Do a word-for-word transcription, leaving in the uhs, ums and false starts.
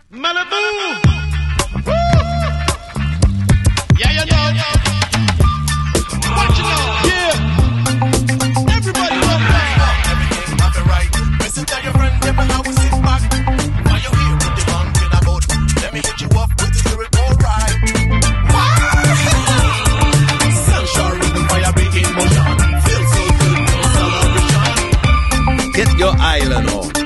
Malibu. Woo. Yeah, you know. What you know? Yeah. Everybody love that. Everything off the right. Listen to your friend, never how we sit back. While you're here with the gun in a boat, let me hit you up with the spirit all right. Sunshine, the fire begin motion. Feel so good, no celebration. Get your island on.